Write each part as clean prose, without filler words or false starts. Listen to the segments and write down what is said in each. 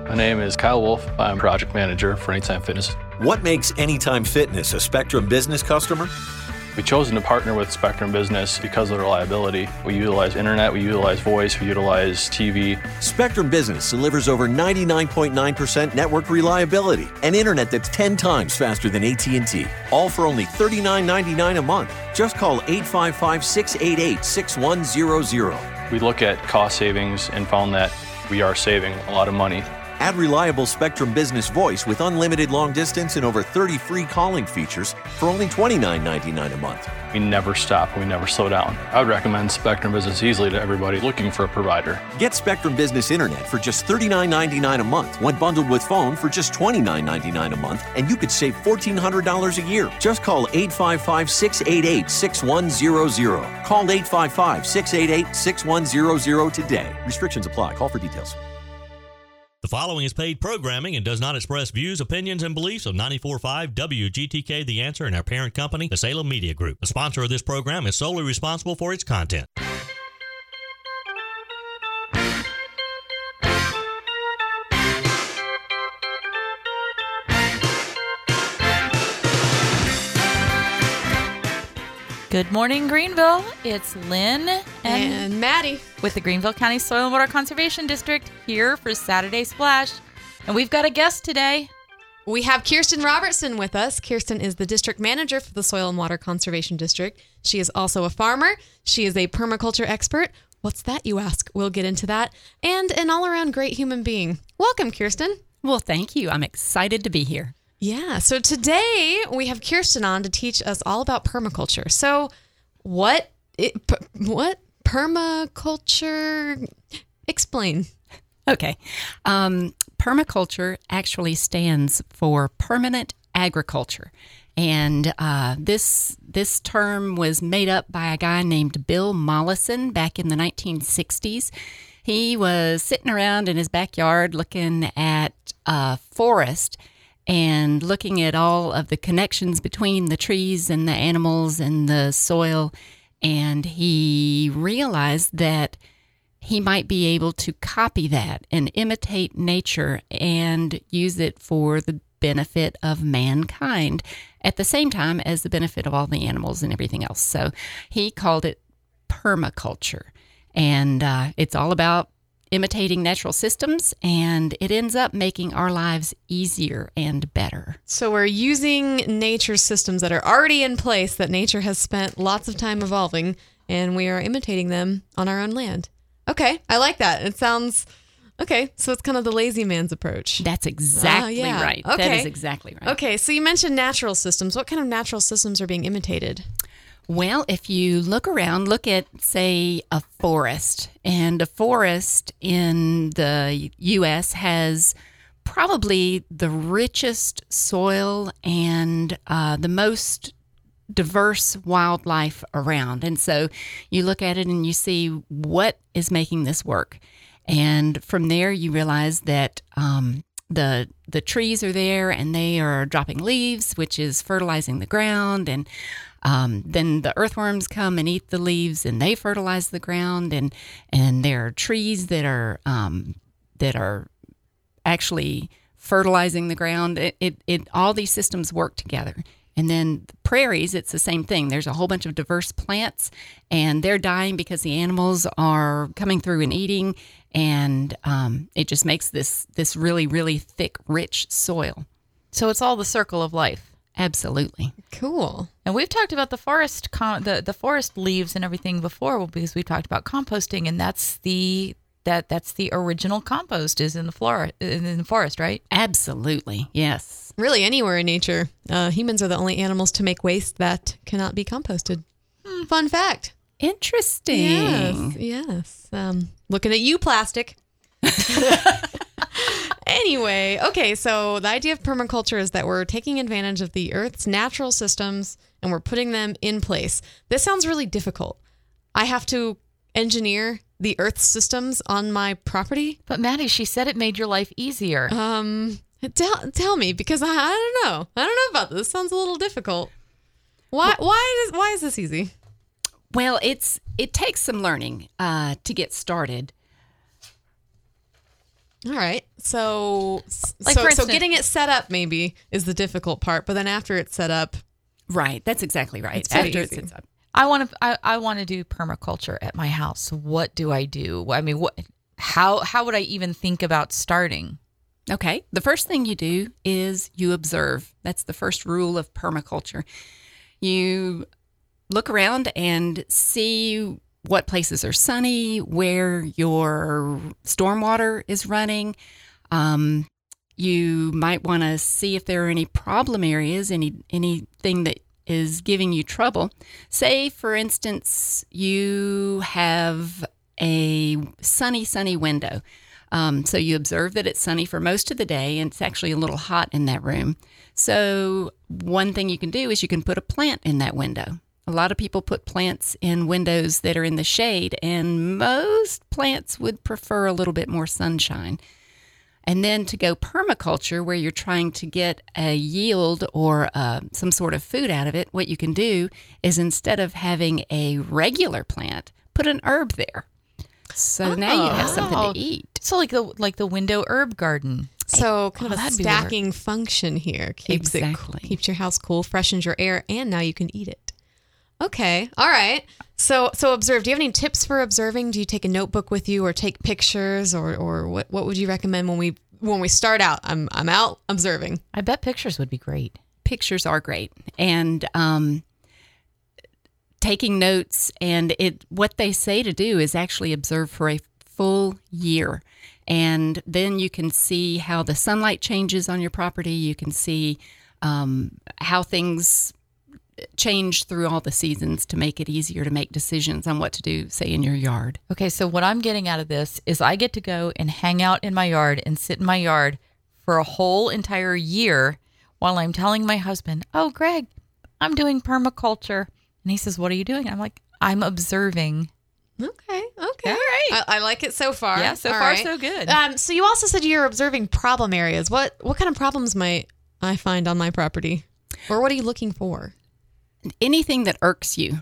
My name is Kyle Wolf. I'm project manager for Anytime Fitness. What makes Anytime Fitness a Spectrum Business customer? We've chosen to partner with Spectrum Business because of the reliability. We utilize internet, we utilize voice, we utilize TV. Spectrum Business delivers over 99.9% network reliability and internet that's 10 times faster than AT&T. All for only $39.99 a month. Just call 855-688-6100. We look at cost savings and found that we are saving a lot of money. Add reliable Spectrum Business voice with unlimited long distance and over 30 free calling features for only $29.99 a month. We never stop, we never slow down. I would recommend Spectrum Business easily to everybody looking for a provider. Get Spectrum Business Internet for just $39.99 a month when bundled with phone for just $29.99 a month, and you could save $1,400 a year. Just call 855-688-6100. Call 855-688-6100 today. Restrictions apply. Call for details. The following is paid programming and does not express views, opinions, and beliefs of 94.5 WGTK The Answer and our parent company, the Salem Media Group. The sponsor of this program is solely responsible for its content. Good morning, Greenville. It's Lynn and Maddie with the Greenville County Soil and Water Conservation District here for Saturday Splash. And we've got a guest today. We have Kirsten Robertson with us. Kirsten is the district manager for the Soil and Water Conservation District. She is also a farmer. She is a permaculture expert. What's that, you ask? We'll get into that. And an all-around great human being. Welcome, Kirsten. Well, thank you. I'm excited to be here. Yeah, so today we have Kirsten on to teach us all about permaculture. So what permaculture? Explain. Okay. Permaculture actually stands for permanent agriculture. And this term was made up by a guy named Bill Mollison back in the 1960s. He was sitting around in his backyard looking at a forest and looking at all of the connections between the trees and the animals and the soil. And he realized that he might be able to copy that and imitate nature and use it for the benefit of mankind at the same time as the benefit of all the animals and everything else. So he called it permaculture. And it's all about imitating natural systems, and it ends up making our lives easier and better. So we're using nature's systems that are already in place that nature has spent lots of time evolving, and we are imitating them on our own land. Okay, I like that. It sounds... Okay, so it's kind of the lazy man's approach. That's exactly right. Okay. That is exactly right. Okay, so you mentioned natural systems. What kind of natural systems are being imitated? Well, if you look around, look at, say, a forest. And a forest in the U.S. has probably the richest soil and the most diverse wildlife around. And so you look at it and you see what is making this work. And from there, you realize that the trees are there and they are dropping leaves, which is fertilizing the ground. And then the earthworms come and eat the leaves and they fertilize the ground. And there are trees that are actually fertilizing the ground. It all these systems work together. And then the prairies, it's the same thing. There's a whole bunch of diverse plants, and they're dying because the animals are coming through and eating, and it just makes this really, really thick, rich soil. So it's all the circle of life. Absolutely. Cool. And we've talked about the forest, the forest leaves and everything before, because we've talked about composting, and that's the original compost is in the forest, right? Absolutely. Yes. Really, anywhere in nature. Humans are the only animals to make waste that cannot be composted. Fun fact. Interesting. Yes. Looking at you, plastic. Anyway, okay, so the idea of permaculture is that we're taking advantage of the Earth's natural systems and we're putting them in place. This sounds really difficult. I have to engineer the Earth's systems on my property. But Maddie, she said it made your life easier. Tell me, because I don't know. I don't know about this. Sounds a little difficult. Why is this easy? Well, it takes some learning to get started. All right. So, Like, so for instance- getting it set up maybe is the difficult part, but then after it's set up, Right. That's exactly right. It's pretty After easy. it's up. I want to do permaculture at my house. What do I do? I mean, how would I even think about starting? Okay. The first thing you do is you observe. That's the first rule of permaculture. You look around and see what places are sunny, where your stormwater is running. You might want to see if there are any problem areas, anything that is giving you trouble. Say, for instance, you have a sunny window. So you observe that it's sunny for most of the day, and it's actually a little hot in that room. So one thing you can do is you can put a plant in that window. A lot of people put plants in windows that are in the shade, and most plants would prefer a little bit more sunshine. And then to go permaculture, where you're trying to get a yield or some sort of food out of it, what you can do is, instead of having a regular plant, put an herb there. So now you have something to eat. So like the window herb garden. so kind of a that'd be stacking function here. Keeps Exactly. keeps your house cool, freshens your air, and now you can eat it. Okay. All right. So observe. Do you have any tips for observing? Do you take a notebook with you or take pictures, or what would you recommend when we start out? I'm out observing. I bet pictures would be great. Pictures are great. And taking notes, and what they say to do is actually observe for a full year. And then you can see how the sunlight changes on your property. You can see how things change through all the seasons to make it easier to make decisions on what to do, say, in your yard. Okay, so what I'm getting out of this is I get to go and hang out in my yard and sit in my yard for a whole entire year while I'm telling my husband, "Oh, Greg, I'm doing permaculture." And he says, "What are you doing?" I'm like, "I'm observing." Okay. All right. I like it so far. Yeah, so All far right. so good. So you also said you're observing problem areas. What kind of problems might I find on my property, or what are you looking for? Anything that irks you.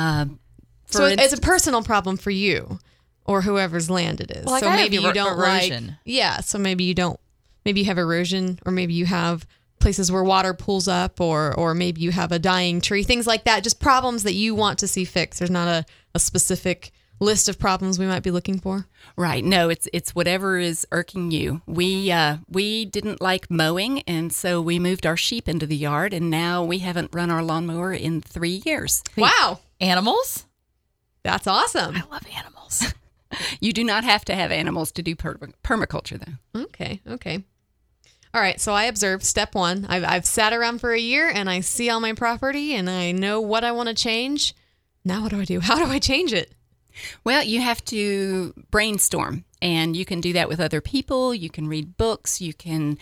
So it's a personal problem for you or whoever's land it is. Well, like so I have maybe you don't erosion. like. Yeah. So maybe you don't. Maybe you have erosion, or maybe you have places where water pools up, or maybe you have a dying tree. Things like that. Just problems that you want to see fixed. There's not a specific list of problems we might be looking for. Right. No, it's whatever is irking you. We didn't like mowing, and so we moved our sheep into the yard, and now we haven't run our lawnmower in 3 years. Wow. Animals? That's awesome. I love animals. You do not have to have animals to do permaculture, though. Okay. All right. So I observed step one. I've sat around for a year and I see all my property and I know what I want to change. Now what do I do? How do I change it? Well, you have to brainstorm, and you can do that with other people. You can read books. You can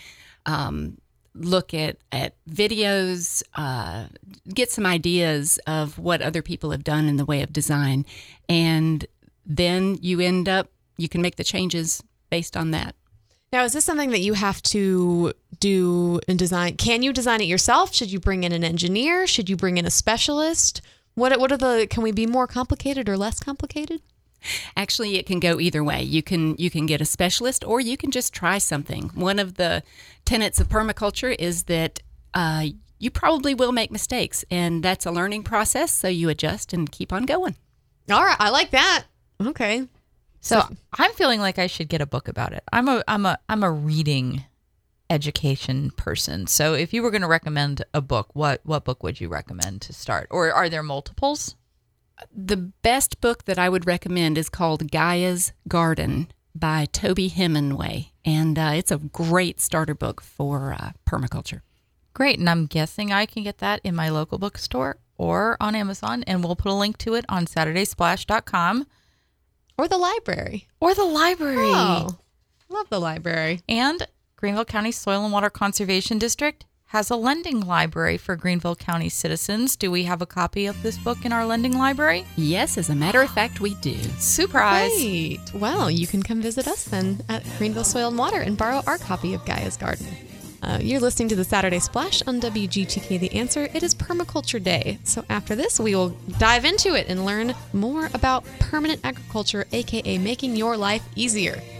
look at videos, get some ideas of what other people have done in the way of design. And then you can make the changes based on that. Now, is this something that you have to do and design? Can you design it yourself? Should you bring in an engineer? Should you bring in a specialist? Can we be more complicated or less complicated? Actually, it can go either way. You can get a specialist, or you can just try something. One of the tenets of permaculture is that you probably will make mistakes, and that's a learning process. So you adjust and keep on going. All right, I like that. Okay. So I'm feeling like I should get a book about it. I'm a reading education person. So if you were going to recommend a book, what book would you recommend to start? Or are there multiples? The best book that I would recommend is called Gaia's Garden by Toby Hemingway. And it's a great starter book for permaculture. Great. And I'm guessing I can get that in my local bookstore or on Amazon. And we'll put a link to it on SaturdaySplash.com. Or the library. Or the library. Oh, love the library. And Greenville County Soil and Water Conservation District has a lending library for Greenville County citizens. Do we have a copy of this book in our lending library? Yes, as a matter of fact, we do. Surprise. Great. Well, you can come visit us then at Greenville Soil and Water and borrow our copy of Gaia's Garden. You're listening to the Saturday Splash on WGTK The Answer. It is Permaculture Day. So after this, we will dive into it and learn more about permanent agriculture, aka making your life easier.